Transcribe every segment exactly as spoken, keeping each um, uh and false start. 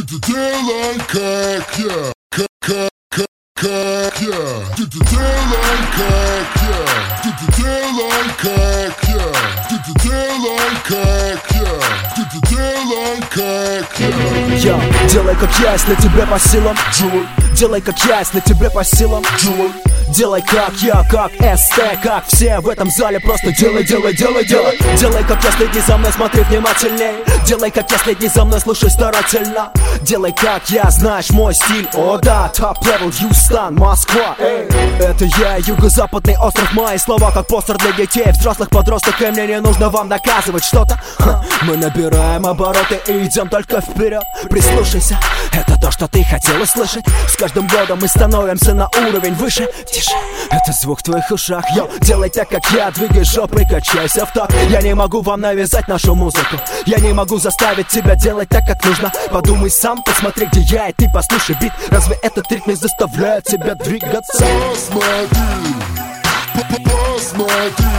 Делай как я, как, как, как, как я. Делай как я, делай как я. Делай как я, делай как я. Я, делай как я, если тебе по силам. Делай, Делай как я, если тебе по силам. делай, Делай как я, как СТ, как все в этом зале. Просто делай, делай, делай, делай. Делай как я, следи за мной, смотри внимательней. Делай как я, следи за мной, слушай старательно. Делай как я, знаешь мой стиль. О да, топ-левел, Хьюстон, Москва. Эй. Это я, юго-западный остров, мои слова как постер для детей, взрослых подростков. И мне не нужно вам доказывать что-то. Ха. Мы набираем обороты и идем только вперед. Прислушайся, это то, что ты хотел услышать. С каждым годом мы становимся на уровень выше. Тише, это звук в твоих ушах. Йо, делай так, как я, двигай жопой, качайся в такт. Я не могу вам навязать нашу музыку. Я не могу заставить тебя делать так, как нужно. Подумай сам, посмотри, где я, и ты послушай бит. Разве этот ритм не заставляет тебя двигаться? посмотри, посмотри,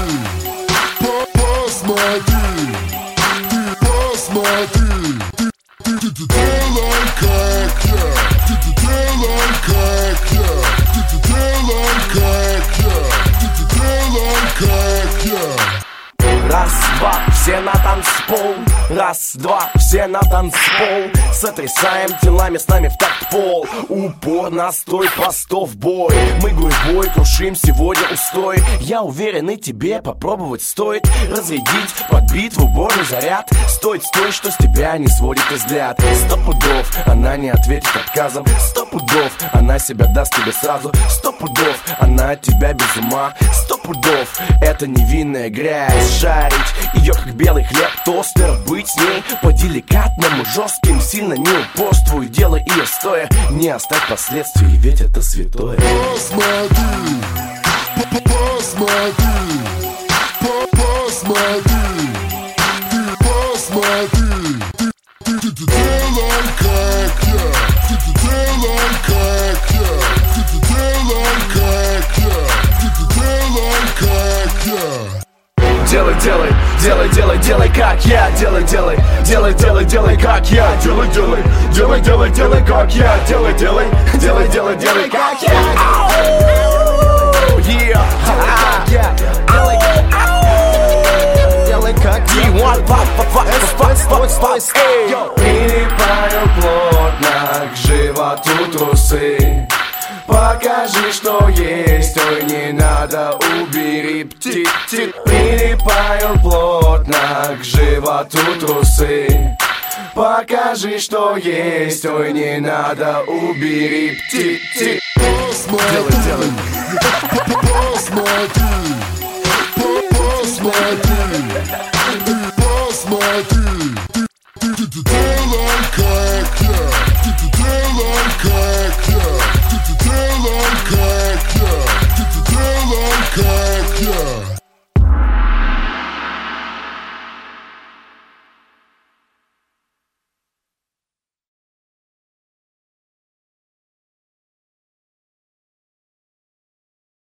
посмотри, ты посмотри. Ты делай как я, ты делай как я, ты делай как я, ты делай как я. Раз, два, все на танцпол. Раз, два, все на танцпол. Сотрясаем телами с нами в такт пол. Упор, настрой, постов, бой. Мы гурьбой крушим сегодня устой. Я уверен, и тебе попробовать стоит. Разрядить под битву борный заряд. Стоит, стой, что с тебя не сводит взгляд. Сто пудов, она не ответит отказом. Сто пудов, она себя даст тебе сразу. Сто пудов, она от тебя без ума. Сто пудов, это невинная грязь. Жарить ее как белый хлеб, тостер. Быть с ней по-деликатному, жестким, сильно не упорствуй. Делай ее стоя, не оставь последствий, ведь это святое. Посмотри, посмотри, посмотри, ты посмотри. Ты, ты, ты делай как я, ты, ты делай как я, ты, ты делай как я, ты, ты делай как я. Делай, делай, делай, делай, делай, как я. Делай, делай, делай, делай, делай, как я. Делай, делай, делай, делай, делай, как я. Делай, делай, делай, делай, делай, как я. Yeah, Делай делай как я. Прилипаю плотно к животу трусы. Покажи, что есть, ой, не надо, убери птицы. Прилипаю плотно к животу трусы. Покажи, что есть, ой, не надо, убери птицы. Посмотри, Делай, делай. посмотри.